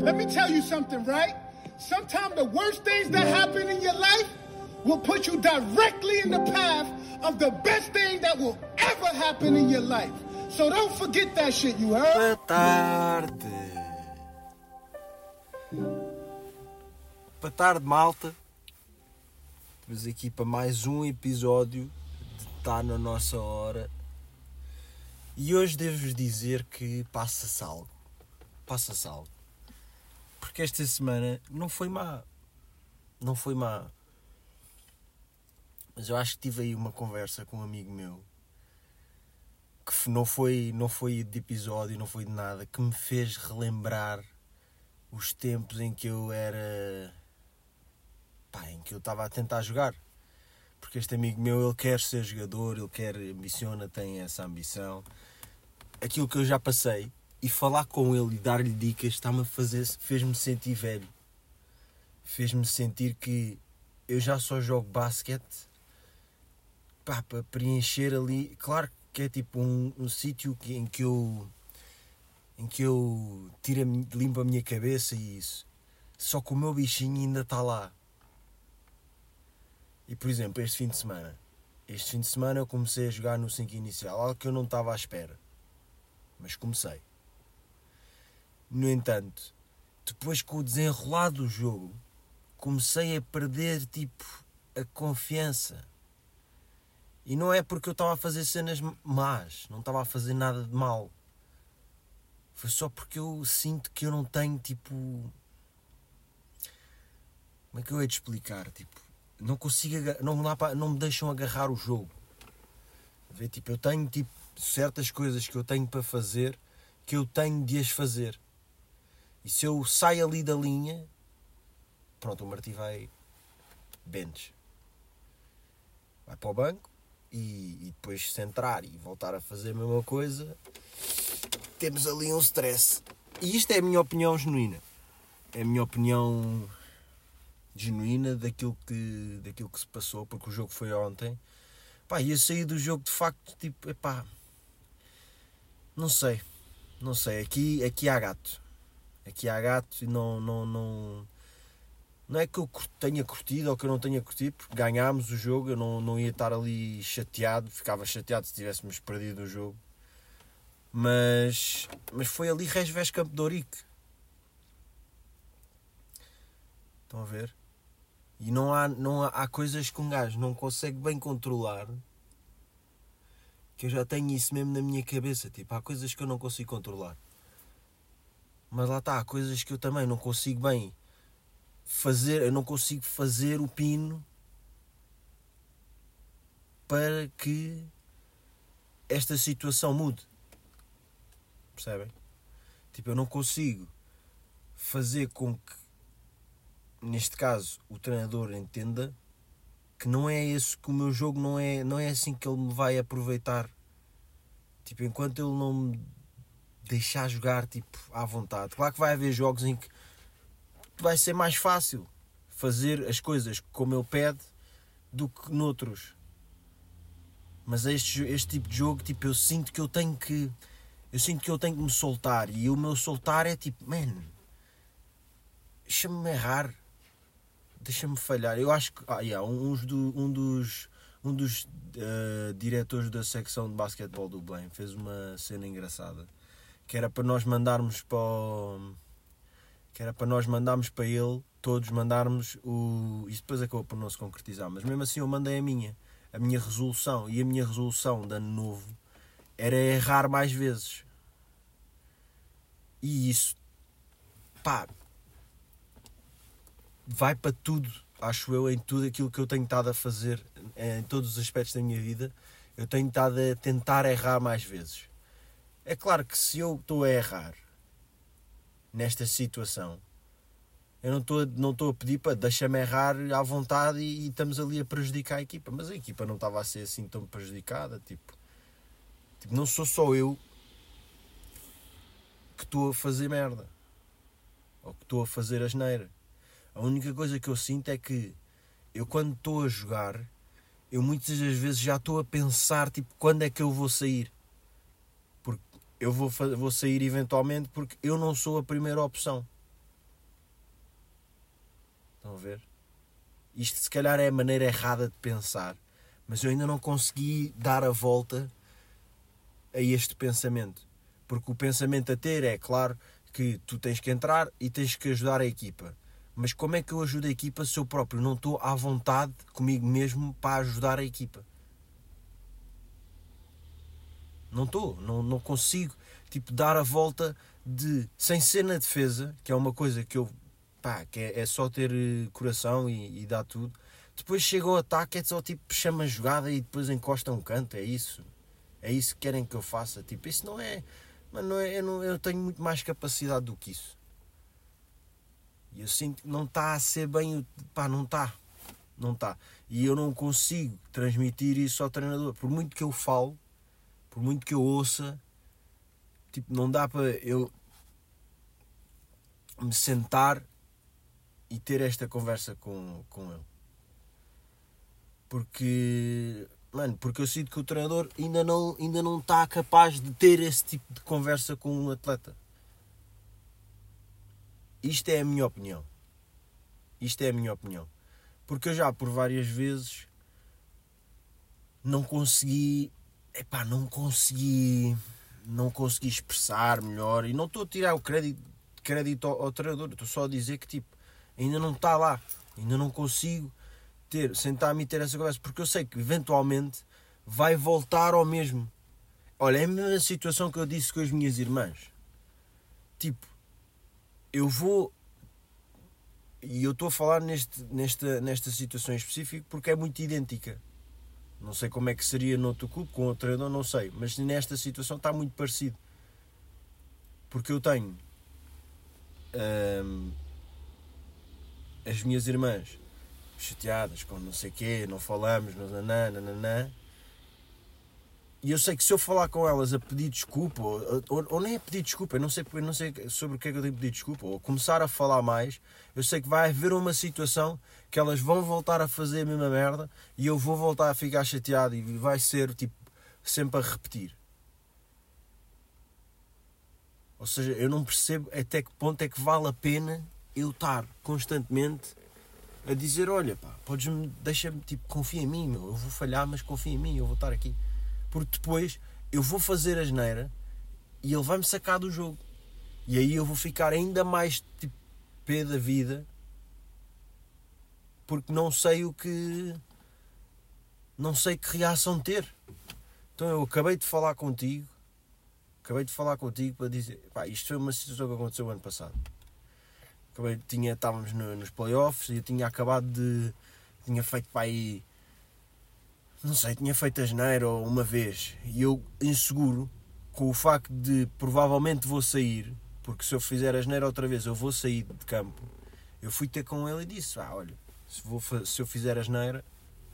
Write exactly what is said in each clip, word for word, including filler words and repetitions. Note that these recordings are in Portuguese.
Let me tell you something, right? Sometimes the worst things that happen in your life will put you directly in the path of the best thing that will ever happen in your life. So don't forget that shit, you heard? Boa tarde. Boa tarde, malta. Estamos aqui para mais um episódio de Tá na Nossa Hora. E hoje devo-vos dizer que passa-se algo. Passa-se algo. Porque esta semana não foi má. Não foi má. Mas eu acho que tive aí uma conversa com um amigo meu que não foi, não foi de episódio, não foi de nada, que me fez relembrar os tempos em que eu era... Pá, em que eu estava a tentar jogar. Porque este amigo meu, ele quer ser jogador, ele quer, ambiciona, tem essa ambição. Aquilo que eu já passei, e falar com ele e dar-lhe dicas, está-me a fazer, fez-me sentir velho. Fez-me sentir que eu já só jogo basquete, pá, para preencher ali. Claro que é tipo um, um sítio em que eu em que eu tiro, limpo a minha cabeça e isso. Só que o meu bichinho ainda está lá. E por exemplo, este fim de semana, este fim de semana eu comecei a jogar no cinco inicial, algo que eu não estava à espera, mas comecei. No entanto, depois com o desenrolar do jogo, comecei a perder tipo a confiança. E não é porque eu estava a fazer cenas más, não estava a fazer nada de mal. Foi só porque eu sinto que eu não tenho tipo... Como é que eu hei de explicar? Tipo, não consigo, não, dá para, não me deixam agarrar o jogo. Vê, tipo, eu tenho tipo certas coisas que eu tenho para fazer, que eu tenho de as fazer. E se eu saio ali da linha, pronto, o Martim vai bench. Vai para o banco e, e depois se entrar e voltar a fazer a mesma coisa, temos ali um stress. E isto é a minha opinião genuína. É a minha opinião genuína daquilo que, daquilo que se passou, porque o jogo foi ontem. Pá, e eu saí do jogo de facto, tipo, epá, não sei, não sei, aqui, aqui há gato. Aqui há gato e não, não, não, não é que eu tenha curtido ou que eu não tenha curtido, porque ganhámos o jogo, eu não, não ia estar ali chateado, ficava chateado se tivéssemos perdido o jogo. Mas, mas foi ali Resves Campo de Ourique. Estão a ver? E não há, não há, há coisas que um gajo não consegue bem controlar, que eu já tenho isso mesmo na minha cabeça. Tipo, há coisas que eu não consigo controlar. Mas lá está, há coisas que eu também não consigo bem fazer, eu não consigo fazer o pino para que esta situação mude. Percebem? Tipo, eu não consigo fazer com que, neste caso, o treinador entenda que não é esse, que o meu jogo não é, não é assim que ele me vai aproveitar. Tipo, enquanto ele não me deixar jogar tipo, à vontade. Claro que vai haver jogos em que vai ser mais fácil fazer as coisas como ele pede do que noutros. Mas este, este tipo de jogo, tipo, eu sinto que eu tenho que eu sinto que eu tenho que me soltar, e o meu soltar é tipo, man, deixa-me errar, deixa-me falhar. Eu acho que ah, yeah, um, do, um dos um dos uh, diretores da secção de basquetebol do Belém fez uma cena engraçada, que era para nós mandarmos para o... que era para nós mandarmos para ele, todos mandarmos o... Isso depois acabou por não se concretizar, mas mesmo assim eu mandei a minha, a minha resolução, e a minha resolução de ano novo era errar mais vezes. E isso, pá, vai para tudo, acho eu, em tudo aquilo que eu tenho estado a fazer, em todos os aspectos da minha vida, eu tenho estado a tentar errar mais vezes. É claro que se eu estou a errar nesta situação, eu não estou, não estou a pedir para deixar-me errar à vontade e, e estamos ali a prejudicar a equipa, mas a equipa não estava a ser assim tão prejudicada, tipo, tipo não sou só eu que estou a fazer merda, ou que estou a fazer asneira. A única coisa que eu sinto é que eu, quando estou a jogar, eu muitas das vezes já estou a pensar, tipo, quando é que eu vou sair. Porque eu vou, vou sair eventualmente porque eu não sou a primeira opção. Estão a ver? Isto se calhar é a maneira errada de pensar, mas eu ainda não consegui dar a volta a este pensamento. Porque o pensamento a ter é, claro, que tu tens que entrar e tens que ajudar a equipa. Mas como é que eu ajudo a equipa se eu próprio não estou à vontade comigo mesmo para ajudar a equipa? Não estou, não, não consigo tipo, dar a volta de, sem ser na defesa, que é uma coisa que eu, pá, que é, é só ter coração e, e dar tudo. Depois chega ao ataque, é só tipo, chama a jogada e depois encosta um canto, é isso. É isso que querem que eu faça. Tipo, isso não é, mas não é, eu, não, eu tenho muito mais capacidade do que isso. E eu sinto que não está a ser bem, pá, não está, não está. E eu não consigo transmitir isso ao treinador, por muito que eu falo, por muito que eu ouça, tipo, não dá para eu me sentar e ter esta conversa com, com ele. Porque, mano, porque eu sinto que o treinador ainda não, ainda não está capaz de ter esse tipo de conversa com um atleta. Isto é a minha opinião. Isto é a minha opinião. Porque eu já por várias vezes não consegui, epá, não consegui, não consegui expressar melhor. E não estou a tirar o crédito, crédito ao, ao treinador. Estou só a dizer que tipo, ainda não está lá. Ainda não consigo ter, sentar-me e ter essa conversa. Porque eu sei que eventualmente vai voltar ao mesmo. Olha, é a mesma situação que eu disse com as minhas irmãs. Tipo, eu vou, e eu estou a falar neste, nesta, nesta situação em específico porque é muito idêntica. Não sei como é que seria no outro clube, com outro treinador, não sei. Mas nesta situação está muito parecido. Porque eu tenho hum, as minhas irmãs chateadas com não sei o quê, não falamos, nananã, nananã. E eu sei que se eu falar com elas a pedir desculpa, ou, ou, ou nem a pedir desculpa, eu não, sei, eu não sei sobre o que é que eu tenho que pedir desculpa, ou começar a falar mais, eu sei que vai haver uma situação que elas vão voltar a fazer a mesma merda e eu vou voltar a ficar chateado e vai ser tipo sempre a repetir. Ou seja, eu não percebo até que ponto é que vale a pena eu estar constantemente a dizer, olha pá, podes-me, deixa-me, tipo, confia em mim, meu, eu vou falhar, mas confia em mim, eu vou estar aqui. Porque depois eu vou fazer a asneira e ele vai-me sacar do jogo. E aí eu vou ficar ainda mais tipo pé da vida porque não sei o que... Não sei que reação ter. Então eu acabei de falar contigo Acabei de falar contigo para dizer... Pá, isto foi uma situação que aconteceu ano passado. Acabei, tinha, estávamos no, nos playoffs e eu tinha acabado de... Tinha feito para aí... Não sei, tinha feito asneira uma vez e eu inseguro com o facto de provavelmente vou sair, porque se eu fizer asneira outra vez eu vou sair de campo. Eu fui ter com ele e disse, ah, olha, se, vou, se eu fizer asneira,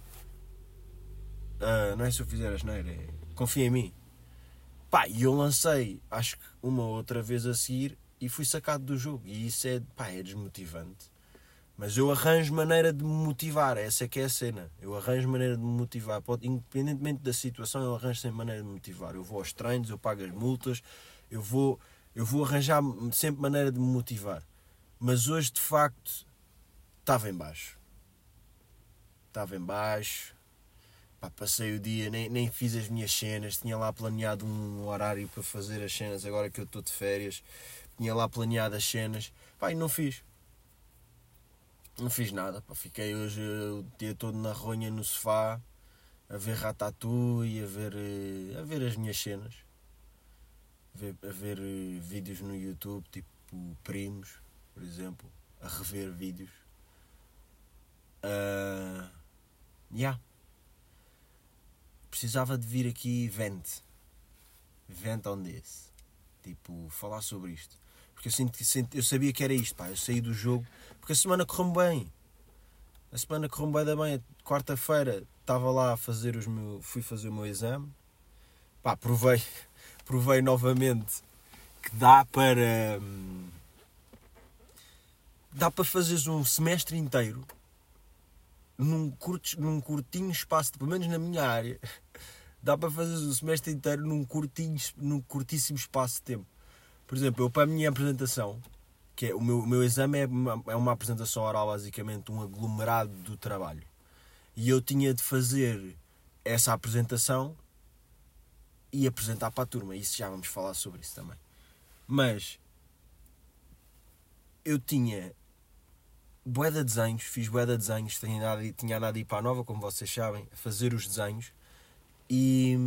uh, não é se eu fizer asneira, é, confia em mim. Pá, e eu lancei, acho que uma ou outra vez a seguir e fui sacado do jogo e isso é, pá, é desmotivante. Mas eu arranjo maneira de me motivar, essa é que é a cena. Eu arranjo maneira de me motivar. Pode, independentemente da situação, eu arranjo sempre maneira de me motivar. Eu vou aos treinos, eu pago as multas, eu vou, eu vou arranjar sempre maneira de me motivar. Mas hoje, de facto, estava em baixo. Estava em baixo. Pá, passei o dia, nem, nem fiz as minhas cenas. Tinha lá planeado um horário para fazer as cenas, agora que eu estou de férias. Tinha lá planeado as cenas. Pá, e não fiz. Não fiz nada, pá. Fiquei hoje o dia todo na ronha no sofá a ver Ratatouille, a ver, a ver as minhas cenas, a ver, a ver vídeos no YouTube, tipo Primos, por exemplo, a rever vídeos. Uh, yeah. Precisava de vir aqui vent, vent on this, tipo, falar sobre isto. Porque eu, sinto, eu sabia que era isto, pá. Eu saí do jogo porque a semana correu bem. A semana correu bem da bem. Quarta-feira estava lá a fazer os meus, fui fazer o meu exame. Pá, provei, provei novamente que dá para dá para fazeres um semestre inteiro num, curto, num curtinho espaço, pelo menos na minha área, dá para fazeres um semestre inteiro num curtinho, num curtíssimo espaço de tempo. Por exemplo, eu para a minha apresentação, que é, o, meu, o meu exame é uma, é uma apresentação oral, basicamente um aglomerado do trabalho. E eu tinha de fazer essa apresentação e apresentar para a turma. Isso já vamos falar sobre isso também. Mas eu tinha bué de desenhos, fiz bué de desenhos, tinha andado, tinha andado a ir para a Nova, como vocês sabem, a fazer os desenhos. E,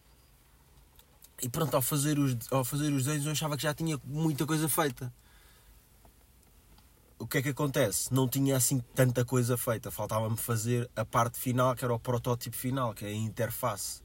e pronto, ao fazer, os, ao fazer os desenhos eu achava que já tinha muita coisa feita. O que é que acontece? Não tinha assim tanta coisa feita. Faltava-me fazer a parte final, que era o protótipo final, que é a interface.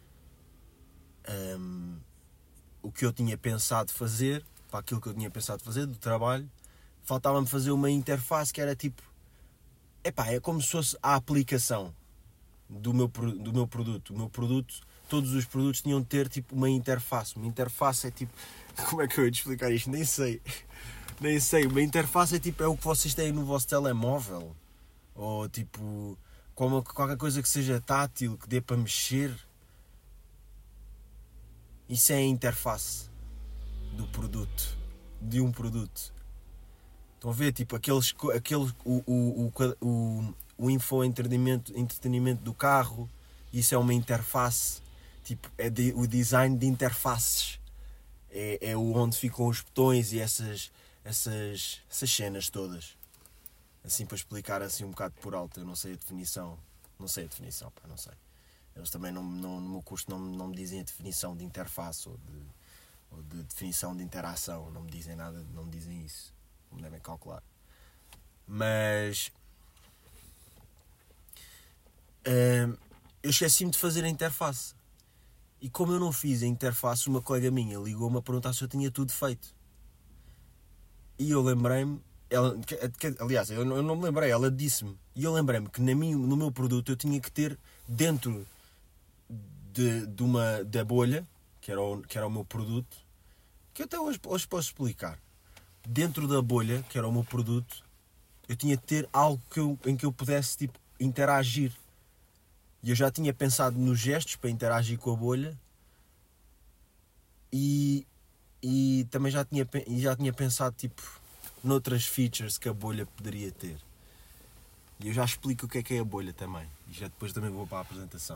Um, o que eu tinha pensado fazer, para aquilo que eu tinha pensado fazer, do trabalho, faltava-me fazer uma interface que era tipo... Epá, é como se fosse a aplicação do meu, do meu produto. O meu produto, todos os produtos tinham de ter tipo uma interface. Uma interface é tipo... Como é que eu ia te explicar isto? Nem sei. Nem sei, uma interface é tipo, é o que vocês têm no vosso telemóvel. Ou tipo, qualquer coisa que seja tátil, que dê para mexer. Isso é a interface do produto. De um produto. Estão a ver, tipo, aqueles, aqueles, o, o, o, o, o infoentretenimento entretenimento do carro. Isso é uma interface. Tipo, é de, o design de interfaces. É, é onde ficam os botões e essas... Essas, essas cenas todas. Assim, para explicar assim um bocado por alto. Eu não sei a definição. Não sei a definição, pá, não sei. Eles também não, não, no meu curso não, não me dizem a definição de interface ou de, ou de definição de interação. Não me dizem nada, não me dizem isso. Não me devem calcular. Mas hum, eu esqueci-me de fazer a interface. E como eu não fiz a interface, uma colega minha ligou-me a perguntar se eu tinha tudo feito. E eu lembrei-me, ela, que, aliás, eu não, eu não me lembrei, ela disse-me, e eu lembrei-me que na minha, no meu produto eu tinha que ter dentro de, de uma, da bolha, que era, o, que era o meu produto, que eu até hoje, hoje posso explicar. Dentro da bolha, que era o meu produto, eu tinha de ter algo que eu, em que eu pudesse tipo, interagir. E eu já tinha pensado nos gestos para interagir com a bolha, e... E também já tinha, já tinha pensado tipo, noutras features que a bolha poderia ter. E eu já explico o que é que é a bolha também. E já depois também vou para a apresentação.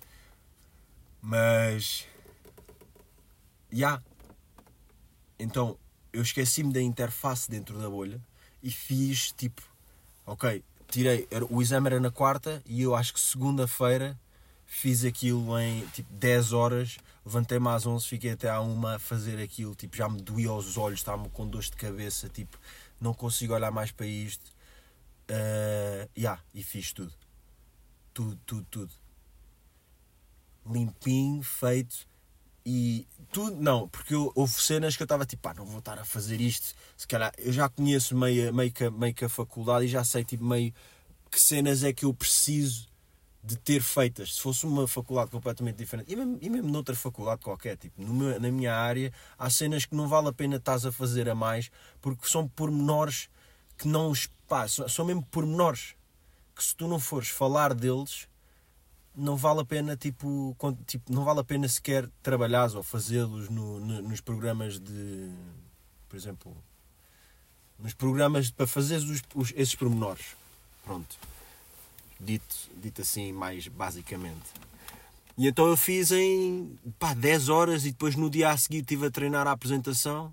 Mas... Já. Yeah. Então, eu esqueci-me da interface dentro da bolha. E fiz tipo... Ok, tirei... O exame era na quarta e eu acho que segunda-feira fiz aquilo em tipo dez horas... Levantei-me às onze, fiquei até à uma a fazer aquilo, tipo, já me doía os olhos, estava-me com dores de cabeça, tipo, não consigo olhar mais para isto. Uh, yeah, e fiz tudo. Tudo, tudo, tudo. Limpinho, feito. E tudo, não, porque eu, houve cenas que eu estava tipo, pá, não vou estar a fazer isto. Se calhar, eu já conheço meio, meio, que, meio que a faculdade e já sei, tipo, meio que cenas é que eu preciso de ter feitas. Se fosse uma faculdade completamente diferente, e mesmo, e mesmo noutra faculdade qualquer, tipo, no meu, na minha área, há cenas que não vale a pena estás a fazer a mais, porque são pormenores que não, pá, são, são mesmo pormenores, que se tu não fores falar deles, não vale a pena, tipo, tipo não vale a pena sequer trabalhares ou fazê-los no, no, nos programas de, por exemplo, nos programas para fazeres os, os, esses pormenores. Pronto. Dito, dito assim mais basicamente. E então eu fiz em pá, dez horas e depois no dia a seguir estive a treinar a apresentação.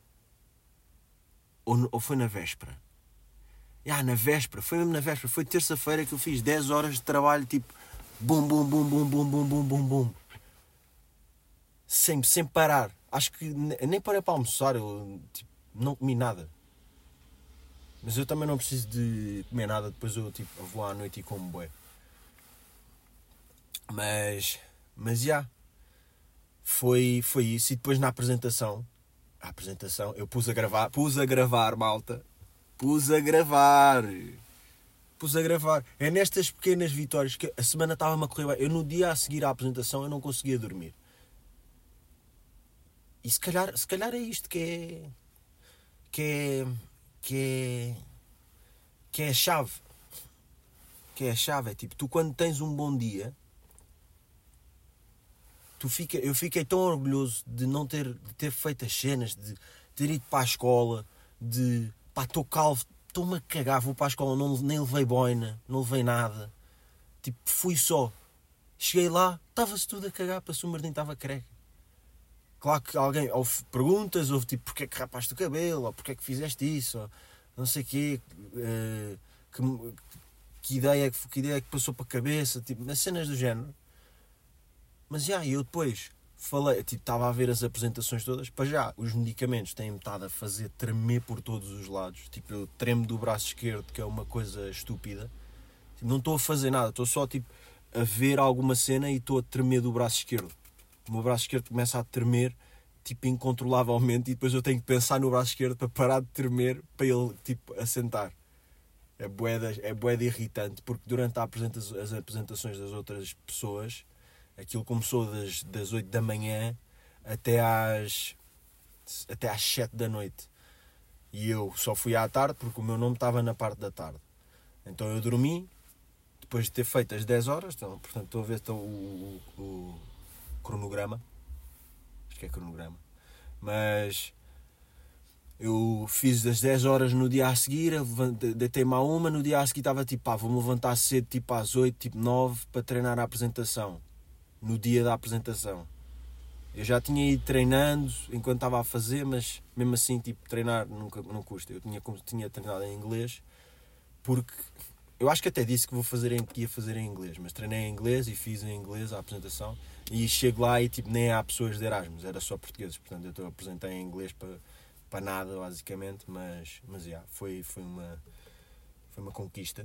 Ou, ou foi na véspera? Ah, na véspera, foi mesmo na véspera, foi terça-feira que eu fiz dez horas de trabalho, tipo bum, bum, bum, bum, bum, bum, bum, bum, bum. Sempre, sem parar. Acho que nem parei para almoçar, eu tipo, não comi nada. Mas eu também não preciso de comer nada, depois eu tipo, vou à noite e como bué. Mas, mas já, foi, foi isso. E depois na apresentação, a apresentação, eu pus a gravar, pus a gravar, malta. Pus a gravar. Pus a gravar. É nestas pequenas vitórias que a semana estava-me a correr bem. Eu no dia a seguir à apresentação eu não conseguia dormir. E se calhar, se calhar é isto que é... Que é... Que é... Que é a chave. Que é a chave. É tipo, tu quando tens um bom dia... Tu fica, eu fiquei tão orgulhoso de não ter, de ter feito as cenas, de ter ido para a escola, de pá, estou calvo, estou-me a cagar, vou para a escola, não, nem levei boina, não levei nada. Tipo, fui só. Cheguei lá, estava-se tudo a cagar, para se o Martim estava careca. Claro que alguém, houve perguntas, houve tipo, porque é que rapaste o cabelo, ou porque é que fizeste isso, ou não sei o quê, uh, que, que, ideia, que ideia é que passou para a cabeça, tipo, nas cenas do género. Mas já, eu depois falei, tipo, estava a ver as apresentações todas, para já, os medicamentos têm-me estado a fazer tremer por todos os lados, tipo, eu tremo do braço esquerdo, que é uma coisa estúpida, tipo, não estou a fazer nada, estou só, tipo, a ver alguma cena e estou a tremer do braço esquerdo. O meu braço esquerdo começa a tremer, tipo, incontrolavelmente, e depois eu tenho que pensar no braço esquerdo para parar de tremer, para ele, tipo, assentar. É bué de, é bué de irritante, porque durante a apresenta- as apresentações das outras pessoas, aquilo começou das, das oito da manhã até às, até às sete da noite. E eu só fui à tarde, porque o meu nome estava na parte da tarde. Então eu dormi, depois de ter feito as dez horas, então, portanto, estou a ver então, o, o, o cronograma, acho que é cronograma, mas eu fiz as dez horas no dia a seguir, deitei-me à uma, no dia a seguir estava tipo, pá, vou-me levantar cedo, tipo às oito, tipo nove, para treinar a apresentação, no dia da apresentação. Eu já tinha ido treinando enquanto estava a fazer, mas mesmo assim, tipo, treinar nunca, não custa. Eu tinha, tinha treinado em inglês, porque eu acho que até disse que, vou fazer em, que ia fazer em inglês, mas treinei em inglês e fiz em inglês a apresentação. E chego lá e tipo, nem há pessoas de Erasmus, era só portugueses. Portanto, eu estou a apresentar em inglês para, para nada, basicamente. Mas, mas yeah, foi, foi, uma, foi uma conquista.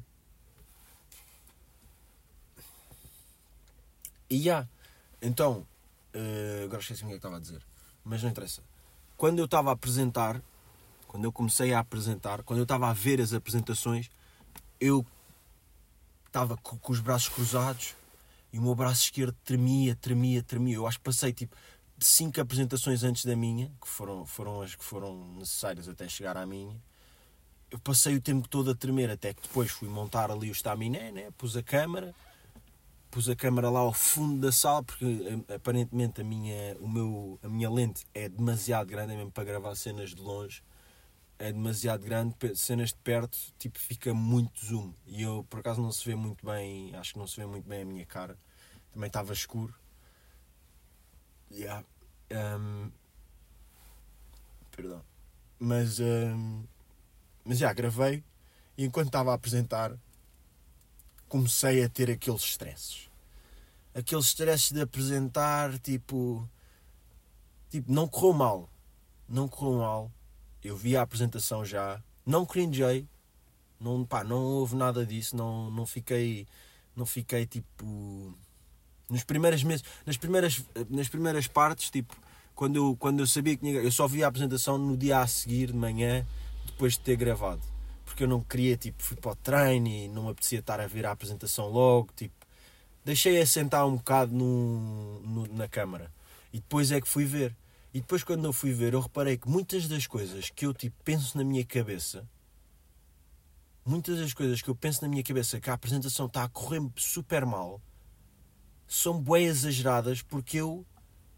E já, yeah, então, uh, agora esqueci o que é que estava a dizer, mas não interessa. Quando eu estava a apresentar, quando eu comecei a apresentar, quando eu estava a ver as apresentações, eu estava com, com os braços cruzados e o meu braço esquerdo tremia, tremia, tremia. Eu acho que passei tipo cinco apresentações antes da minha, que foram, foram as que foram necessárias até chegar à minha. Eu passei o tempo todo a tremer, até que depois fui montar ali o estaminé, né? Pus a câmara, pus a câmara lá ao fundo da sala, porque aparentemente a minha, o meu, a minha lente é demasiado grande, é mesmo para gravar cenas de longe. É demasiado grande, cenas de perto, tipo, fica muito zoom. E eu, por acaso, não se vê muito bem, acho que não se vê muito bem a minha cara. Também estava escuro. Yeah. Um, perdão. Mas, um, mas já, gravei. E enquanto estava a apresentar, comecei a ter aqueles stresses. Aqueles stresses de apresentar, tipo... Tipo, não correu mal. Não correu mal. Eu vi a apresentação já, não cringei, não, pá, não houve nada disso, não, não fiquei, não fiquei tipo, nos primeiros meses, nas primeiras, nas primeiras partes, tipo, quando eu, quando eu sabia que tinha, eu só vi a apresentação no dia a seguir, de manhã, depois de ter gravado, porque eu não queria, tipo, fui para o treino e não me apetecia estar a ver a apresentação logo, tipo, deixei-a sentar um bocado no, no, na câmara, e depois é que fui ver. E depois quando eu fui ver, eu reparei que muitas das coisas que eu tipo, penso na minha cabeça, muitas das coisas que eu penso na minha cabeça que a apresentação está a correr super mal, são bué exageradas, porque eu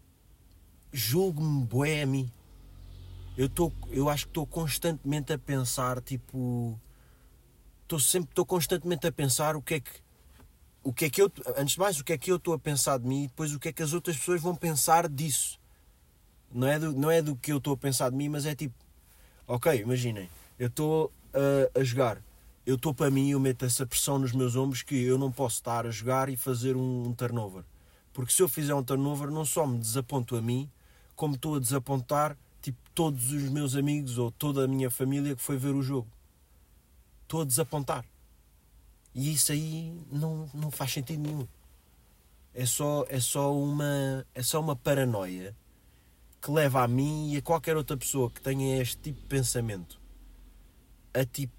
julgo-me bué a mim. Eu, tô, eu acho que estou constantemente a pensar, tipo... Estou sempre, estou constantemente a pensar o que é que... O que é que eu... Antes de mais, o que é que eu estou a pensar de mim, e depois o que é que as outras pessoas vão pensar disso. Não é, do, não é do que eu estou a pensar de mim, mas é tipo... Ok, imaginem, eu estou a, a jogar. Eu estou para mim e eu meto essa pressão nos meus ombros que eu não posso estar a jogar e fazer um, um turnover. Porque se eu fizer um turnover, não só me desaponto a mim, como estou a desapontar tipo, todos os meus amigos ou toda a minha família que foi ver o jogo. Estou a desapontar. E isso aí não, não faz sentido nenhum. É só, é só uma, é só uma paranoia que leva a mim e a qualquer outra pessoa que tenha este tipo de pensamento a tipo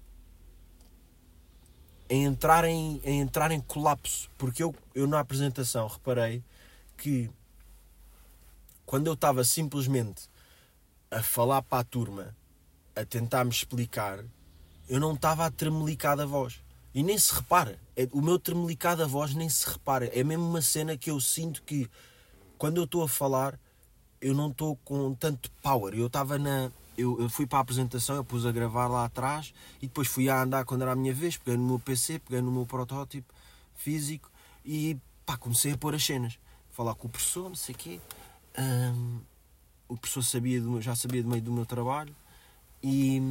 a entrar em, a entrar em colapso. Porque eu, eu na apresentação reparei que quando eu estava simplesmente a falar para a turma, a tentar me explicar, eu não estava a tremelicar da voz. E nem se repara. O meu tremelicar da voz nem se repara. É mesmo uma cena que eu sinto que quando eu estou a falar eu não estou com tanto power. Eu estava na... eu, eu fui para a apresentação, eu pus a gravar lá atrás e depois fui a andar quando era a minha vez, peguei no meu P C, peguei no meu protótipo físico e pá, comecei a pôr as cenas. Falar com o professor, não sei o quê. Um, o professor sabia do, já sabia do meio do meu trabalho e...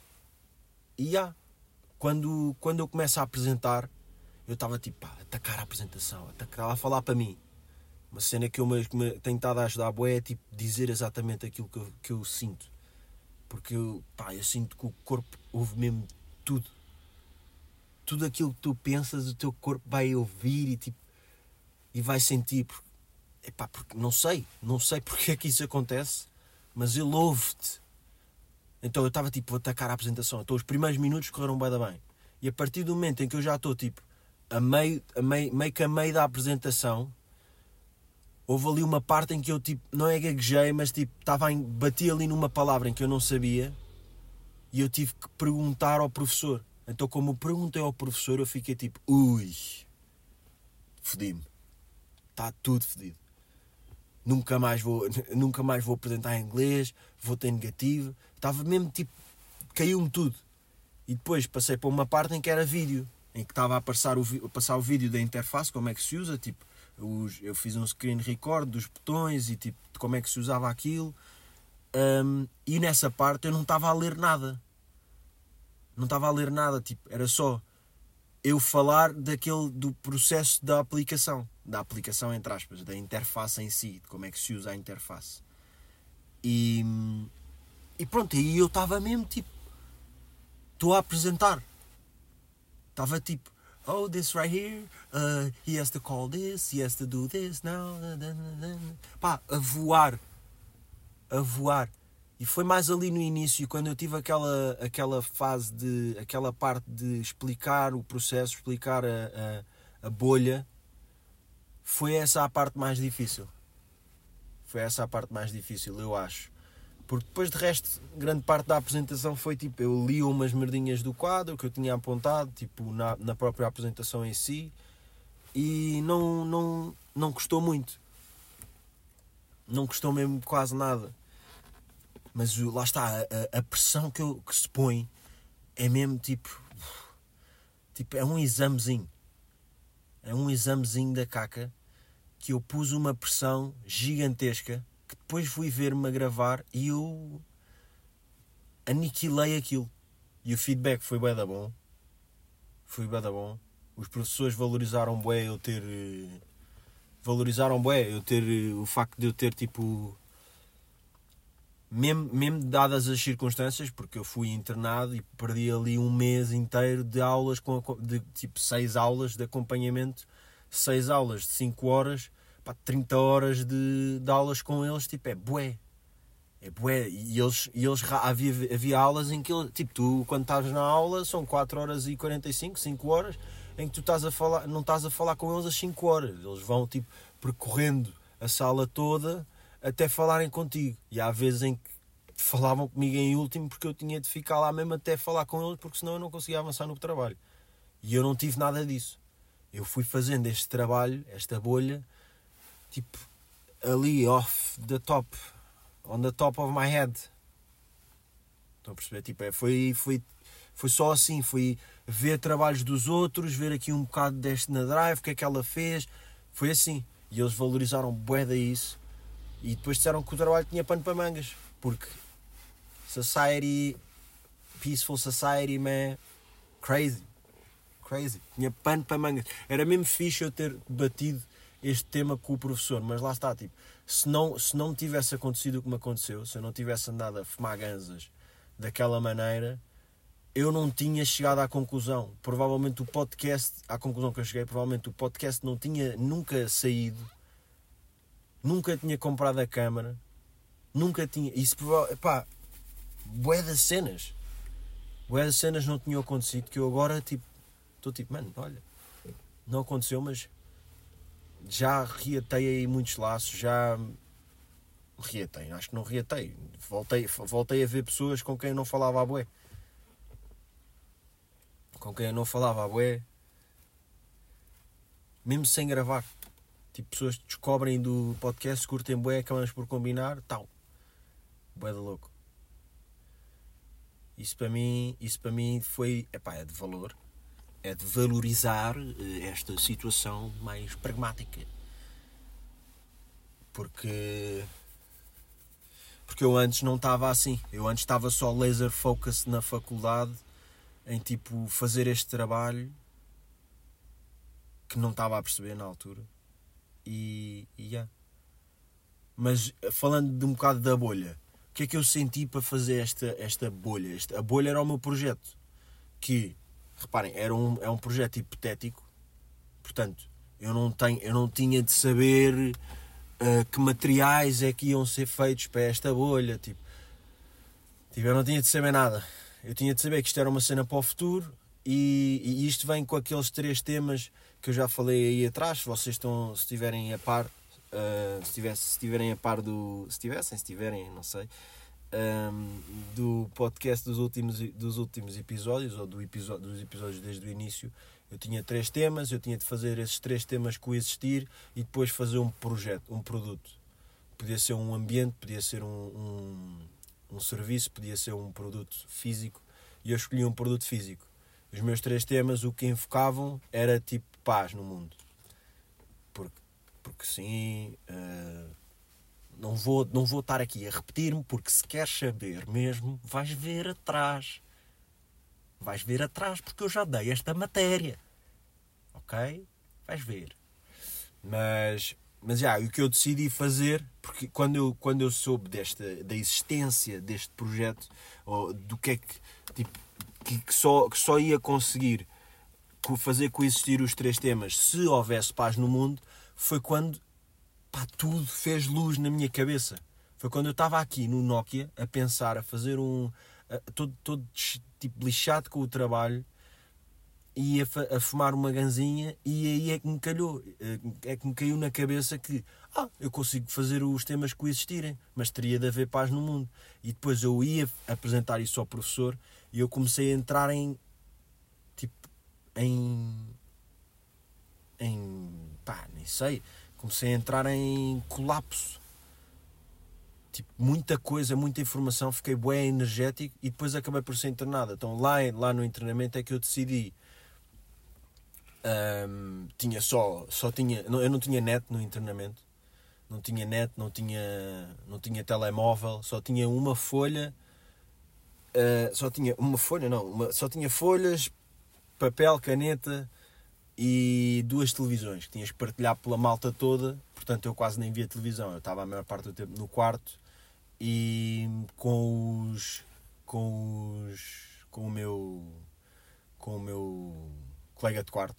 E já, quando, quando eu começo a apresentar, eu estava tipo, pá, atacar a apresentação, atacar, a falar para mim. Uma cena que eu me, que me tenho estado a ajudar a boé é tipo dizer exatamente aquilo que eu, que eu sinto. Porque eu, pá, eu sinto que o corpo ouve mesmo tudo. Tudo aquilo que tu pensas, o teu corpo vai ouvir e, tipo, e vai sentir. Porque, epá, porque não sei, não sei porque é que isso acontece, mas ele ouve-te. Então eu estava tipo a atacar a apresentação. Então os primeiros minutos correram bem, bem. E a partir do momento em que eu já estou tipo a meio, a meio, meio que a meio da apresentação, houve ali uma parte em que eu tipo, não é gaguejei, mas tipo, estava em, bati ali numa palavra em que eu não sabia e eu tive que perguntar ao professor. Então como eu perguntei ao professor, eu fiquei tipo, ui, fodi-me. Está tudo fedido. Nunca mais vou, nunca mais vou apresentar em inglês, vou ter negativo. Estava mesmo tipo, caiu-me tudo. E depois passei para uma parte em que era vídeo, em que estava a passar o, a passar o vídeo da interface, como é que se usa, tipo, os, eu fiz um screen record dos botões e tipo, de como é que se usava aquilo. Um, e nessa parte eu não estava a ler nada. Não estava a ler nada, tipo, era só eu falar daquele, do processo da aplicação. Da aplicação, entre aspas, da interface em si, de como é que se usa a interface. E, e pronto, aí eu estava mesmo tipo, estou a apresentar. Estava tipo, oh, this right here, uh, he has to call this, he has to do this now. Pá, a voar. A voar. E foi mais ali no início, quando eu tive aquela, aquela fase de, aquela parte de explicar o processo, explicar a, a, a bolha, foi essa a parte mais difícil. Foi essa a parte mais difícil, eu acho. Porque depois de resto, grande parte da apresentação foi tipo, eu li umas merdinhas do quadro que eu tinha apontado, tipo, na, na própria apresentação em si, e não, não, não custou muito. Não custou mesmo quase nada. Mas lá está, a, a pressão que, eu, que se põe é mesmo tipo, tipo, é um examezinho. É um examezinho da caca que eu pus uma pressão gigantesca que depois fui ver-me a gravar e eu aniquilei aquilo. E o feedback foi bué da bom. Foi bué da bom. Os professores valorizaram bué eu ter... Valorizaram bué eu ter... O facto de eu ter tipo... Mesmo, mesmo dadas as circunstâncias, porque eu fui internado e perdi ali um mês inteiro de aulas, com, de tipo seis aulas de acompanhamento, seis aulas de cinco horas, pá, trinta horas de, de aulas com eles, tipo, é bué. É bué. E eles, e eles havia, havia aulas em que, tipo, tu quando estás na aula são quatro horas e quarenta e cinco, cinco horas, em que tu estás a falar, não estás a falar com eles às cinco horas. Eles vão, tipo, percorrendo a sala toda até falarem contigo. E há vezes em que falavam comigo em último porque eu tinha de ficar lá mesmo até falar com eles, porque senão eu não conseguia avançar no trabalho. E eu não tive nada disso. Eu fui fazendo este trabalho, esta bolha, tipo, ali, off the top, on the top of my head. Estão a perceber? Tipo, é, foi, foi, foi só assim, foi ver trabalhos dos outros, ver aqui um bocado deste na Drive, o que é que ela fez, foi assim. E eles valorizaram bué da isso. E depois disseram que o trabalho tinha pano para mangas, porque Society, Peaceful Society, man, crazy, crazy, tinha pano para mangas. Era mesmo fixe eu ter batido este tema com o professor, mas lá está, tipo, se não, se não tivesse acontecido o que me aconteceu, se eu não tivesse andado a fumar ganzas daquela maneira, eu não tinha chegado à conclusão. Provavelmente o podcast, à conclusão que eu cheguei, provavelmente o podcast não tinha nunca saído, nunca tinha comprado a câmara, nunca tinha, isso, pá, bué das cenas, bué das cenas não tinham acontecido, que eu agora, tipo, estou tipo, mano, olha, não aconteceu, mas já reatei aí muitos laços, já reatei, acho que não reatei, voltei, voltei a ver pessoas com quem eu não falava a bué, com quem eu não falava a bué, mesmo sem gravar, tipo, pessoas que descobrem do podcast, curtem bué, acabamos por combinar, tal, bué de louco. Isso para mim, isso para mim foi, epá, é de valor, é de valorizar esta situação mais pragmática. Porque, porque eu antes não estava assim. Eu antes estava só laser focus na faculdade, em tipo fazer este trabalho que não estava a perceber na altura. E, e yeah. Mas falando de um bocado da bolha, o que é que eu senti para fazer esta, esta bolha? Esta, a bolha era o meu projeto, que, reparem, era um, é um projeto hipotético, portanto, eu não, tenho, eu não tinha de saber uh, que materiais é que iam ser feitos para esta bolha, tipo, tipo, eu não tinha de saber nada. Eu tinha de saber que isto era uma cena para o futuro e, e isto vem com aqueles três temas que eu já falei aí atrás. Se vocês estão, se estiverem a par, uh, se, tivesse, se estiverem a par do, se tivessem, se estiverem, não sei, um, do podcast dos últimos, dos últimos episódios, ou do episódio, dos episódios desde o início, eu tinha três temas, eu tinha de fazer esses três temas coexistir e depois fazer um projeto, um produto. Podia ser um ambiente, podia ser um, um, um serviço, podia ser um produto físico, e eu escolhi um produto físico. Os meus três temas, o que enfocavam era tipo paz no mundo. Porque, porque sim, uh, não, vou, não vou estar aqui a repetir-me, porque se queres saber mesmo, vais ver atrás. Vais ver atrás, porque eu já dei esta matéria. Ok? Vais ver. Mas, mas já, o que eu decidi fazer, porque quando eu, quando eu soube desta, da existência deste projeto, ou do que é que, tipo, que, que, só, que só ia conseguir fazer coexistir os três temas se houvesse paz no mundo, foi quando, pá, tudo fez luz na minha cabeça. Foi quando eu estava aqui no Nokia a pensar, a fazer um... A, todo, todo tipo lixado com o trabalho, e a, a fumar uma ganzinha, e aí é que me calhou, é que me caiu na cabeça que ah, eu consigo fazer os temas coexistirem, mas teria de haver paz no mundo. E depois eu ia apresentar isso ao professor e eu comecei a entrar em tipo em em pá, nem sei, comecei a entrar em colapso. Tipo, muita coisa, muita informação, fiquei bué energético e depois acabei por ser internado. Então lá, lá no internamento é que eu decidi. Um, tinha só, só tinha, não, eu não tinha net no internamento, não tinha net, não tinha, não tinha telemóvel, só tinha uma folha, uh, só tinha uma folha, não, uma, só tinha folhas, papel, caneta e duas televisões que tinhas que partilhar pela malta toda. Portanto, eu quase nem via televisão, eu estava a maior parte do tempo no quarto e com os, com os, com o meu, com o meu colega de quarto.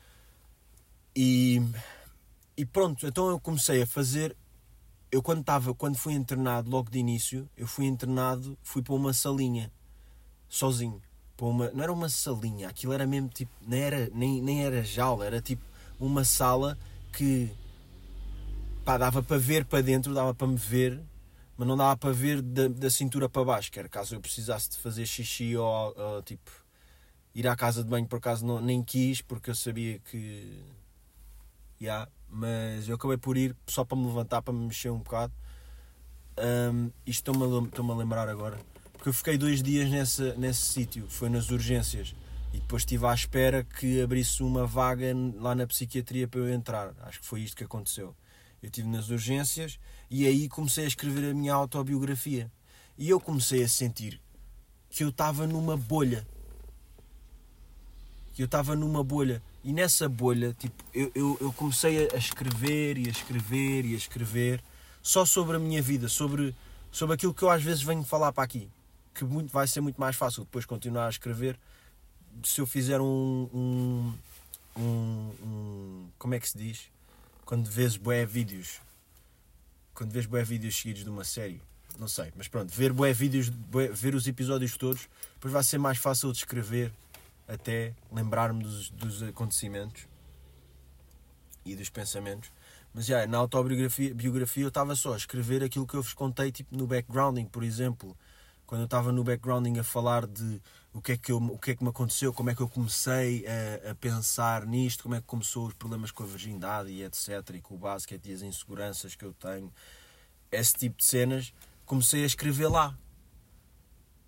E, e pronto, então eu comecei a fazer. Eu quando estava, quando fui internado, logo de início, eu fui internado, fui para uma salinha, sozinho. Para uma, não era uma salinha, aquilo era mesmo tipo, nem era, nem, nem era jaula, era tipo uma sala que, pá, dava para ver para dentro, dava para me ver, mas não dava para ver da, da cintura para baixo, que era caso eu precisasse de fazer xixi ou, ou tipo, ir à casa de banho, por acaso não, nem quis, porque eu sabia que... Yeah, mas eu acabei por ir só para me levantar, para me mexer um bocado. Um, isto estou-me a, estou-me a lembrar agora, porque eu fiquei dois dias nessa, nesse sítio, foi nas urgências, e depois estive à espera que abrisse uma vaga lá na psiquiatria para eu entrar. Acho que foi isto que aconteceu. Eu estive nas urgências e aí comecei a escrever a minha autobiografia. E eu comecei a sentir que eu estava numa bolha. Que eu estava numa bolha. E nessa bolha, tipo, eu, eu, eu comecei a escrever e a escrever e a escrever só sobre a minha vida, sobre, sobre aquilo que eu às vezes venho falar para aqui. Que muito, vai ser muito mais fácil depois continuar a escrever se eu fizer um... um, um, um como é que se diz? Quando vês bué vídeos. Quando vês bué vídeos seguidos de uma série. Não sei, mas pronto, ver bué vídeos, bué, ver os episódios todos, depois vai ser mais fácil de escrever, até lembrar-me dos, dos acontecimentos e dos pensamentos. Mas já, na autobiografia biografia, eu estava só a escrever aquilo que eu vos contei, tipo no backgrounding, por exemplo. Quando eu estava no backgrounding a falar de o que é que, eu, o que, é que me aconteceu, como é que eu comecei a, a pensar nisto, como é que começou os problemas com a virgindade e etcétera. E com o basquete e as inseguranças que eu tenho. Esse tipo de cenas, comecei a escrever lá.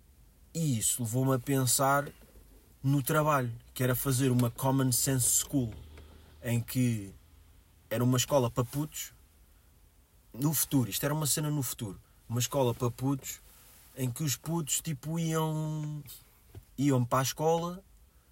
E isso levou-me a pensar no trabalho, que era fazer uma Common Sense School, em que era uma escola para putos, no futuro, isto era uma cena no futuro, uma escola para putos, em que os putos tipo iam, iam para a escola,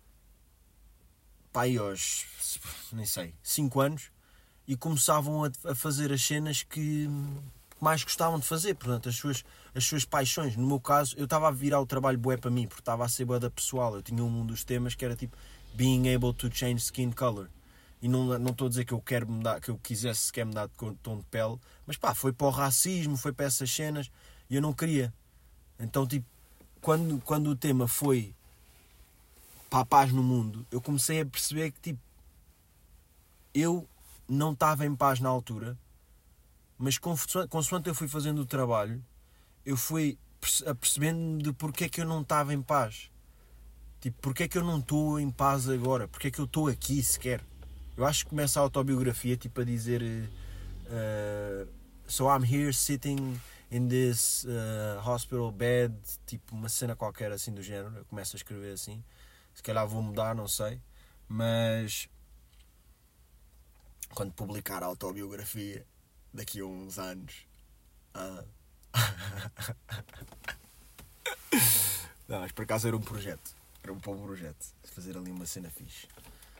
pá, aí aos, nem sei, cinco anos, e começavam a, a fazer as cenas que mais gostavam de fazer, portanto, as suas, as suas paixões. No meu caso, eu estava a virar o trabalho bué para mim, porque estava a ser bué da pessoal. Eu tinha um dos temas que era tipo being able to change skin color. E não, não estou a dizer que eu quero mudar, que eu quisesse sequer mudar de tom de pele, mas pá, foi para o racismo, foi para essas cenas, e eu não queria. Então, tipo, quando, quando o tema foi para a paz no mundo, eu comecei a perceber que, tipo, eu não estava em paz na altura, mas consoante eu fui fazendo o trabalho, eu fui apercebendo de porque é que eu não estava em paz. Tipo, porque é que eu não estou em paz agora? Porque é que eu estou aqui sequer? Eu acho que começa a autobiografia tipo a dizer uh, so I'm here sitting in this uh, hospital bed, tipo uma cena qualquer assim do género. Eu começo a escrever assim. Se calhar vou mudar, não sei. Mas quando publicar a autobiografia daqui a uns anos, uh... não, mas por acaso era um projeto, era um bom projeto, fazer ali uma cena fixe.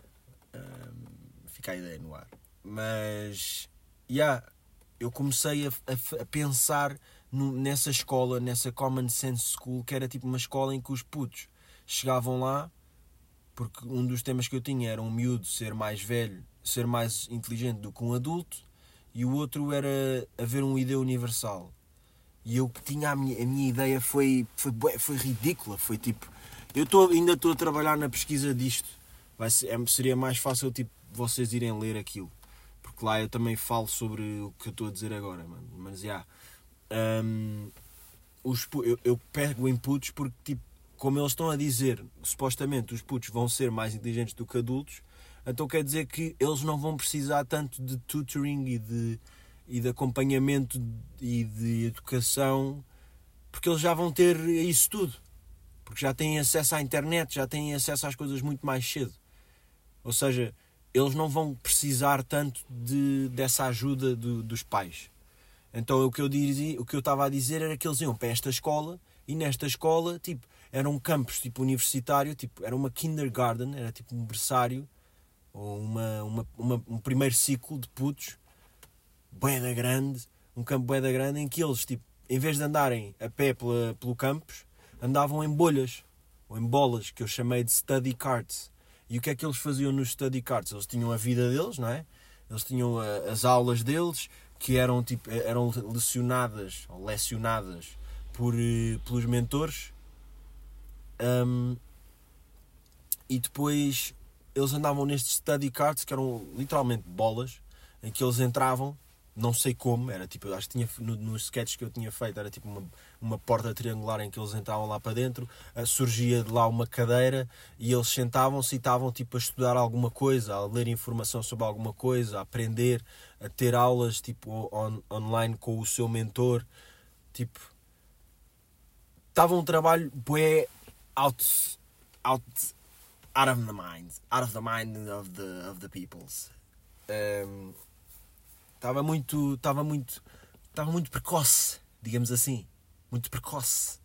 Um, fica a ideia no ar. Mas yeah, eu comecei a, a, a pensar no, nessa escola, nessa Common Sense School, que era tipo uma escola em que os putos chegavam lá, porque um dos temas que eu tinha era um miúdo ser mais velho, ser mais inteligente do que um adulto, e o outro era haver uma ideia universal. E eu tinha a minha, a minha ideia foi, foi, foi ridícula, foi tipo, eu tô, ainda estou a trabalhar na pesquisa disto, vai ser, seria mais fácil tipo, vocês irem ler aquilo, porque lá eu também falo sobre o que eu estou a dizer agora, mano. Mas já, yeah, um, os, eu, eu pego inputs porque tipo, como eles estão a dizer, supostamente os putos vão ser mais inteligentes do que adultos, então quer dizer que eles não vão precisar tanto de tutoring e de, e de acompanhamento e de educação, porque eles já vão ter isso tudo, porque já têm acesso à internet, já têm acesso às coisas muito mais cedo. Ou seja, eles não vão precisar tanto de, dessa ajuda do, dos pais. Então o que eu dizia, o que eu estava a dizer era que eles iam para esta escola, e nesta escola tipo, era um campus tipo, universitário, tipo, era uma kindergarten, era tipo um berçário, ou uma, uma, uma, um primeiro ciclo de putos, bué da grande, um campo bué da grande, em que eles, tipo, em vez de andarem a pé pela, pelo campus, andavam em bolhas, ou em bolas, que eu chamei de study carts. E o que é que eles faziam nos study carts? Eles tinham a vida deles, não é? Eles tinham a, as aulas deles, que eram, tipo, eram lecionadas, ou lecionadas por, pelos mentores. Um, e depois eles andavam nestes study carts, que eram literalmente bolas, em que eles entravam, não sei como, era tipo, acho que tinha, no, nos sketches que eu tinha feito, era tipo uma, uma porta triangular em que eles entravam lá para dentro, surgia de lá uma cadeira e eles sentavam-se e estavam tipo a estudar alguma coisa, a ler informação sobre alguma coisa, a aprender, a ter aulas tipo on, online com o seu mentor, tipo, estava um trabalho bué out, out, out of the mind, out of the mind of the, of the peoples. Um, Estava muito, estava muito, estava muito precoce, digamos assim, muito precoce.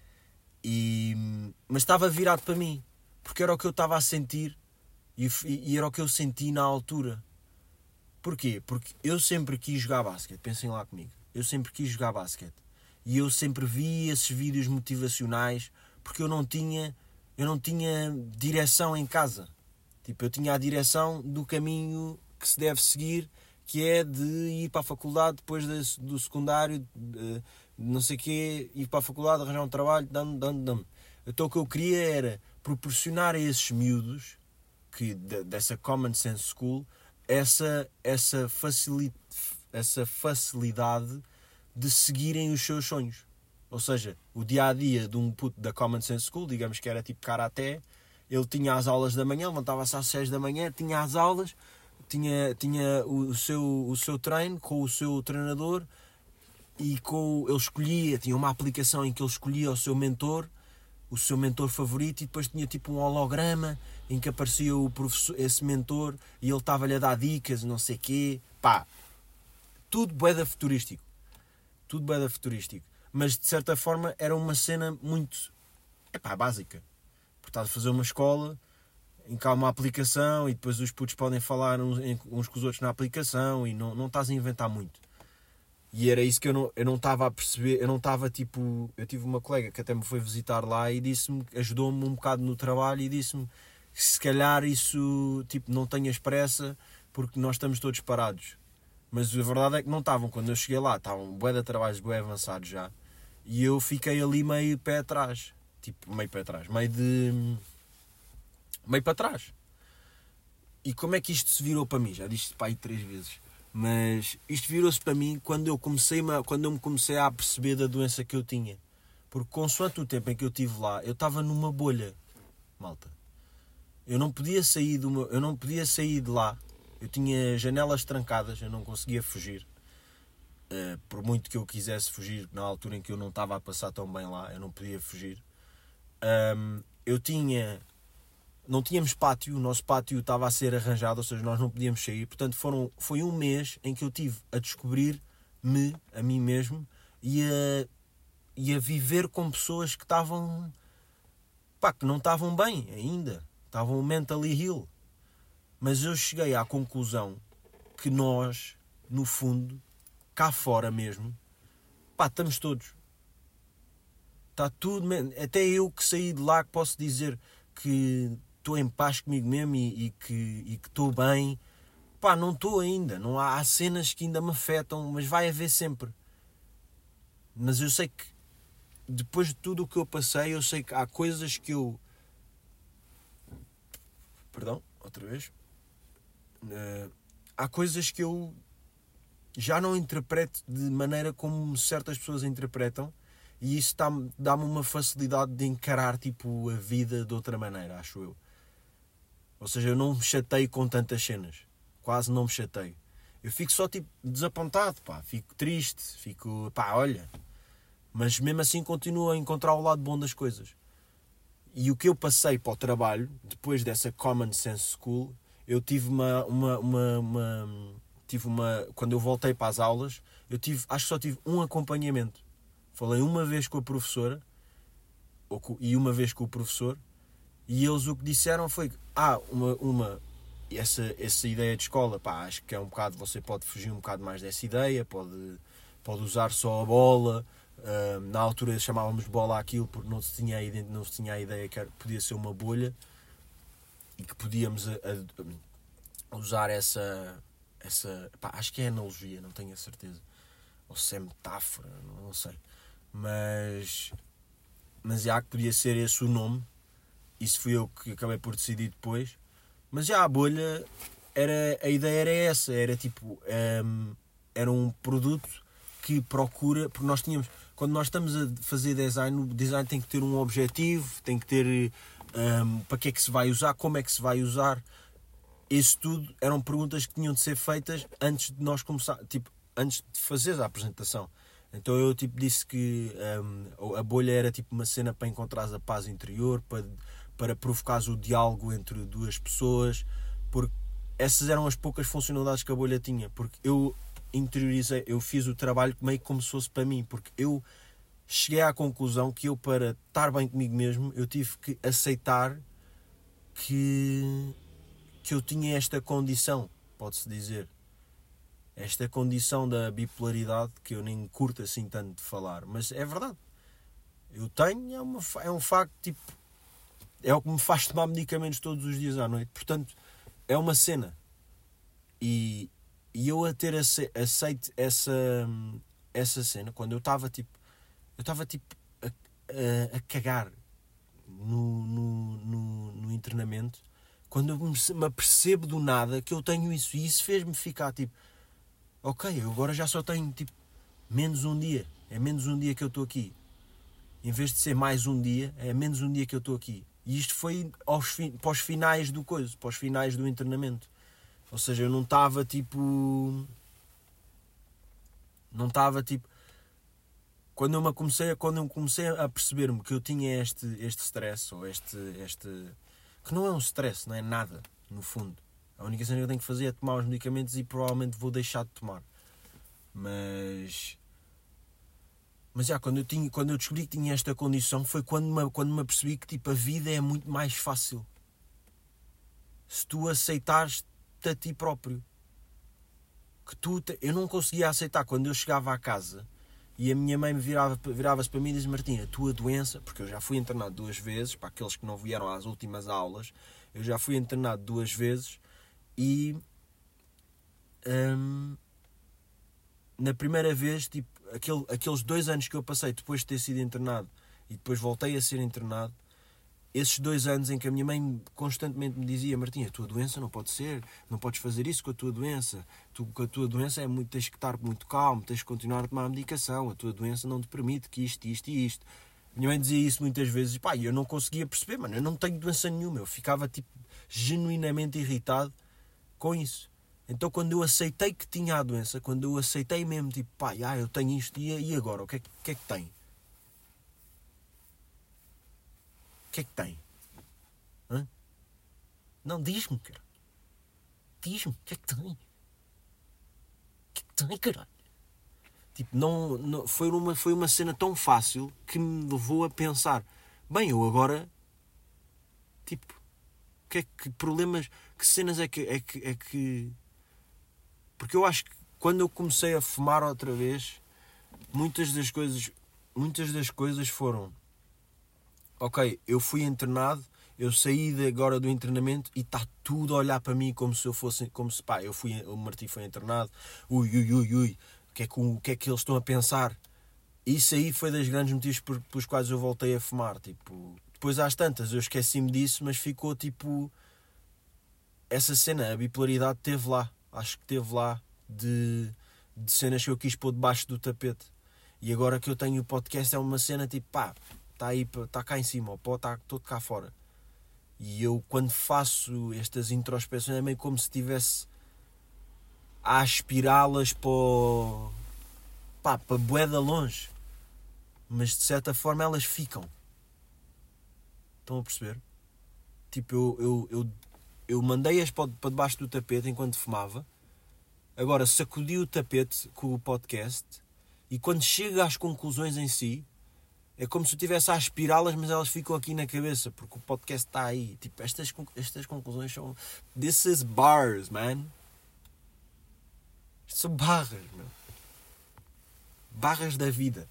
E, mas estava virado para mim, porque era o que eu estava a sentir e, e era o que eu senti na altura. Porquê? Porque eu sempre quis jogar basquete, pensem lá comigo, eu sempre quis jogar basquete. E eu sempre vi esses vídeos motivacionais, porque eu não tinha, eu não tinha direção em casa. Tipo, eu tinha a direção do caminho que se deve seguir, que é de ir para a faculdade depois do secundário, não sei o quê, ir para a faculdade, arranjar um trabalho, dando, dando, dando. Então o que eu queria era proporcionar a esses miúdos, que, dessa Common Sense School, essa, essa, facilidade, essa facilidade de seguirem os seus sonhos. Ou seja, o dia-a-dia de um puto da Common Sense School, digamos que era tipo karaté, ele tinha as aulas da manhã, levantava-se às seis da manhã, tinha as aulas, tinha, tinha o, seu, o seu treino com o seu treinador e com, ele escolhia, tinha uma aplicação em que ele escolhia o seu mentor o seu mentor favorito, e depois tinha tipo um holograma em que aparecia o professor, esse mentor, e ele estava-lhe a dar dicas, não sei o quê. Pá, tudo bué da futurístico. Tudo bué da futurístico. Mas, de certa forma, era uma cena muito, epá, básica. Porque estás a fazer uma escola em que há uma aplicação e depois os putos podem falar uns, uns com os outros na aplicação e não, não estás a inventar muito. E era isso que eu não eu não estava a perceber, eu não estava tipo... Eu tive uma colega que até me foi visitar lá e disse-me, ajudou-me um bocado no trabalho e disse-me que se calhar isso, tipo, não tenhas pressa porque nós estamos todos parados. Mas a verdade é que não estavam. Quando eu cheguei lá, estavam bué de trabalhos, bué avançados já. E eu fiquei ali meio pé atrás. Tipo, meio pé atrás. Meio de... Meio para trás. E como é que isto se virou para mim? Já disse para aí três vezes. Mas isto virou-se para mim quando eu, comecei, quando eu me comecei a perceber da doença que eu tinha. Porque consoante o tempo em que eu estive lá, eu estava numa bolha. Malta. Eu não podia sair de uma, eu não podia sair de lá. Eu tinha janelas trancadas, eu não conseguia fugir. Uh, por muito que eu quisesse fugir, na altura em que eu não estava a passar tão bem lá, eu não podia fugir. Um, eu tinha... Não tínhamos pátio, o nosso pátio estava a ser arranjado, ou seja, nós não podíamos sair. Portanto, foram, foi um mês em que eu tive a descobrir-me, a mim mesmo, e a, e a viver com pessoas que estavam... Pá, que não estavam bem ainda. Estavam mentally ill. Mas eu cheguei à conclusão que nós, no fundo, cá fora mesmo, pá, estamos todos. Está tudo... Até eu que saí de lá que posso dizer que estou em paz comigo mesmo e, e que e que estou bem. Pá, não estou ainda. Não há, há cenas que ainda me afetam, mas vai haver sempre. Mas eu sei que, depois de tudo o que eu passei, eu sei que há coisas que eu... Perdão, outra vez. Uh, há coisas que eu já não interpreto de maneira como certas pessoas interpretam, e isso dá-me, dá-me uma facilidade de encarar tipo, a vida de outra maneira, acho eu. Ou seja, eu não me chateio com tantas cenas, quase não me chateio. Eu fico só tipo desapontado, pá, fico triste, fico, pá, olha, mas mesmo assim continuo a encontrar o lado bom das coisas. E o que eu passei para o trabalho, depois dessa Common Sense School, eu tive uma, uma, uma, uma, tive uma... Quando eu voltei para as aulas, eu tive, acho que só tive um acompanhamento. Falei uma vez com a professora, ou com, e uma vez com o professor, e eles o que disseram foi que, ah, uma, uma, essa, essa ideia de escola, pá, acho que é um bocado, você pode fugir um bocado mais dessa ideia, pode, pode usar só a bola. Uh, na altura chamávamos bola aquilo porque não se tinha, não se tinha a ideia que era, podia ser uma bolha e que podíamos a, a, a usar essa, essa pá, acho que é analogia, não tenho a certeza, ou se é metáfora, não, não sei, mas mas já que podia ser esse o nome. Isso fui eu que acabei por decidir depois. Mas já a bolha, era, a ideia era essa, era tipo, um, era um produto que procura, porque nós tínhamos, quando nós estamos a fazer design, o design tem que ter um objetivo, tem que ter um, para que é que se vai usar, como é que se vai usar. Isso tudo eram perguntas que tinham de ser feitas antes de nós começar, tipo, antes de fazer a apresentação. Então eu tipo disse que um, a bolha era tipo uma cena para encontrares a paz interior, para, para provocares o diálogo entre duas pessoas, porque essas eram as poucas funcionalidades que a bolha tinha, porque eu interiorizei, eu fiz o trabalho meio como se fosse para mim, porque eu cheguei à conclusão que eu, para estar bem comigo mesmo, eu tive que aceitar que, que eu tinha esta condição, pode-se dizer. Esta condição da bipolaridade, que eu nem curto assim tanto de falar, mas é verdade. Eu tenho, é, uma, é um facto, tipo, é o que me faz tomar medicamentos todos os dias à noite. Portanto, é uma cena. E, e eu a ter ace, aceito essa, essa cena, quando eu estava tipo, eu estava tipo a, a, a cagar no, no, no, no internamento, quando eu me apercebo do nada que eu tenho isso, e isso fez-me ficar tipo, ok, eu agora já só tenho tipo menos um dia, é menos um dia que eu estou aqui. Em vez de ser mais um dia, é menos um dia que eu estou aqui. E isto foi aos, para os finais do coisa, para os finais do internamento. Ou seja, eu não estava tipo... Não estava tipo... quando eu, me comecei, quando eu comecei a perceber-me que eu tinha este, este stress, ou este, este... que não é um stress, não é nada, no fundo. A única coisa que eu tenho que fazer é tomar os medicamentos e provavelmente vou deixar de tomar. Mas... Mas já, quando eu, tinha, quando eu descobri que tinha esta condição, foi quando me, quando me apercebi que tipo, a vida é muito mais fácil. Se tu aceitares-te a ti próprio. Que tu te... Eu não conseguia aceitar quando eu chegava à casa e a minha mãe me virava, virava-se para mim e dizia: Martim, a tua doença, porque eu já fui internado duas vezes, para aqueles que não vieram às últimas aulas, eu já fui internado duas vezes e hum, na primeira vez, tipo, aquele, aqueles dois anos que eu passei depois de ter sido internado e depois voltei a ser internado, esses dois anos em que a minha mãe constantemente me dizia: Martim, a tua doença não pode ser, não podes fazer isso com a tua doença, tu, com a tua doença é muito, tens que estar muito calmo, tens que continuar a tomar a medicação, a tua doença não te permite que isto, isto e isto. A minha mãe dizia isso muitas vezes e pá, eu não conseguia perceber, mano, eu não tenho doença nenhuma, eu ficava tipo genuinamente irritado com isso. Então quando eu aceitei que tinha a doença, quando eu aceitei mesmo, tipo, pá, ah, eu tenho isto, e agora, o que é, o que, é que tem? O que é que tem? Hã? Não, diz-me, cara. Diz-me, o que é que tem? O que é que tem, caralho? Tipo, não, não, foi, uma, foi uma cena tão fácil que me levou a pensar: bem, eu agora, tipo, que, é que problemas, que cenas é que, é que, é que... Porque eu acho que quando eu comecei a fumar outra vez, muitas das coisas, muitas das coisas foram: ok, eu fui internado, eu saí de agora do internamento e está tudo a olhar para mim como se eu fosse, como se, pá, eu fui, o Martim foi internado, ui, ui, ui, ui, o que é que, o que é que eles estão a pensar? Isso aí foi dos grandes motivos por, pelos quais eu voltei a fumar, tipo, depois às tantas eu esqueci-me disso, mas ficou tipo, essa cena, a bipolaridade teve lá, acho que teve lá, de, de cenas que eu quis pôr debaixo do tapete, e agora que eu tenho o podcast é uma cena tipo, pá, está aí, está cá em cima, o pó está todo cá fora. E eu, quando faço estas introspeções, é meio como se estivesse a aspirá-las para, pá, para bué de longe. Mas, de certa forma, elas ficam. Estão a perceber? Tipo, eu, eu, eu, eu mandei-as para, para debaixo do tapete enquanto fumava. Agora, sacudi o tapete com o podcast. E quando chego às conclusões em si, é como se eu estivesse a aspirá-las, mas elas ficam aqui na cabeça, porque o podcast está aí. Tipo, estas, estas conclusões são... This is bars, man. Isto são barras, meu. Barras da vida.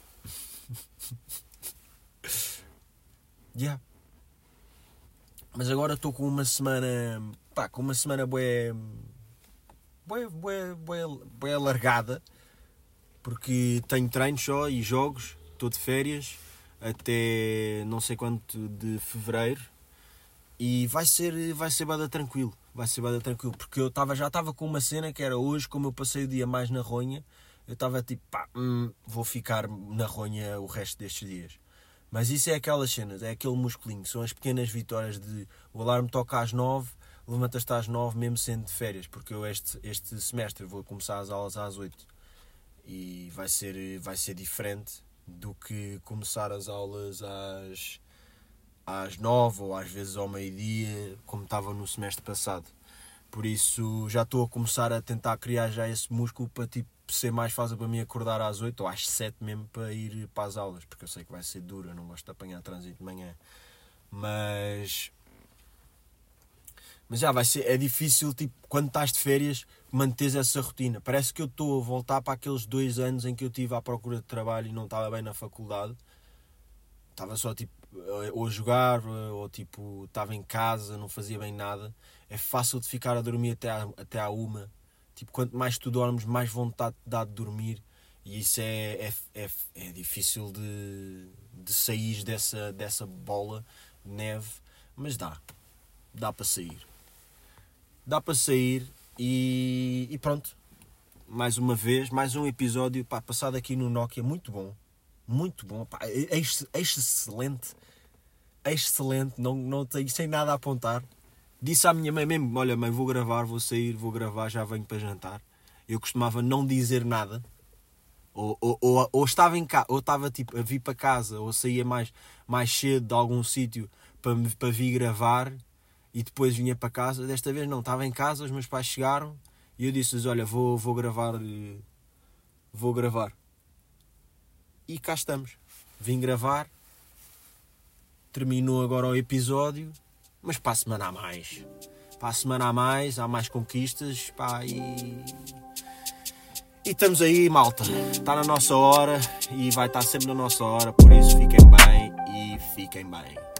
Yeah. Mas agora estou com uma semana... Pá, com uma semana bué... Bué, bué, bué, bué alargada. Porque tenho treinos só e jogos. Estou de férias até não sei quanto de fevereiro e vai ser, vai ser bada tranquilo, vai ser bada tranquilo, porque eu tava, já estava com uma cena que era hoje, como eu passei o dia mais na ronha, eu estava tipo, pá, hum, vou ficar na ronha o resto destes dias. Mas isso é aquelas cenas, é aquele musculinho, são as pequenas vitórias de o alarme toca às nove, levantas-te às nove mesmo sendo de férias, porque eu este, este semestre vou começar as aulas às oito e vai ser, vai ser diferente do que começar as aulas às, às nove ou às vezes ao meio-dia, como estava no semestre passado. Por isso já estou a começar a tentar criar já esse músculo para tipo, ser mais fácil para mim acordar às oito ou às sete mesmo para ir para as aulas, porque eu sei que vai ser duro, eu não gosto de apanhar trânsito de manhã. Mas... Mas já vai ser, é difícil, tipo, quando estás de férias, manteres essa rotina. Parece que eu estou a voltar para aqueles dois anos em que eu estive à procura de trabalho e não estava bem na faculdade. Estava só, tipo, ou a jogar, ou, tipo, estava em casa, não fazia bem nada. É fácil de ficar a dormir até à, até à uma. Tipo, quanto mais tu dormes, mais vontade te dá de dormir. E isso é, é, é, é difícil de, de sair dessa, dessa bola de neve. Mas dá. Dá para sair. Dá para sair e, e pronto. Mais uma vez, mais um episódio, pá, passado aqui no Nokia. Muito bom. Muito bom. Pá, é, é excelente. É excelente. Não, não tenho sem nada a apontar. Disse à minha mãe mesmo, olha mãe, vou gravar, vou sair, vou gravar, já venho para jantar. Eu costumava não dizer nada. Ou, ou, ou, ou estava em casa, ou estava tipo, a vir para casa, ou saía mais, mais cedo de algum sítio para, para vir gravar e depois vinha para casa. Desta vez não, estava em casa, os meus pais chegaram e eu disse-lhes, olha, vou, vou gravar, vou gravar. E cá estamos. Vim gravar, terminou agora o episódio, mas para a semana há mais. Para a semana há mais, há mais conquistas, pá, e... E estamos aí, malta. Está na nossa hora e vai estar sempre na nossa hora. Por isso, fiquem bem e fiquem bem.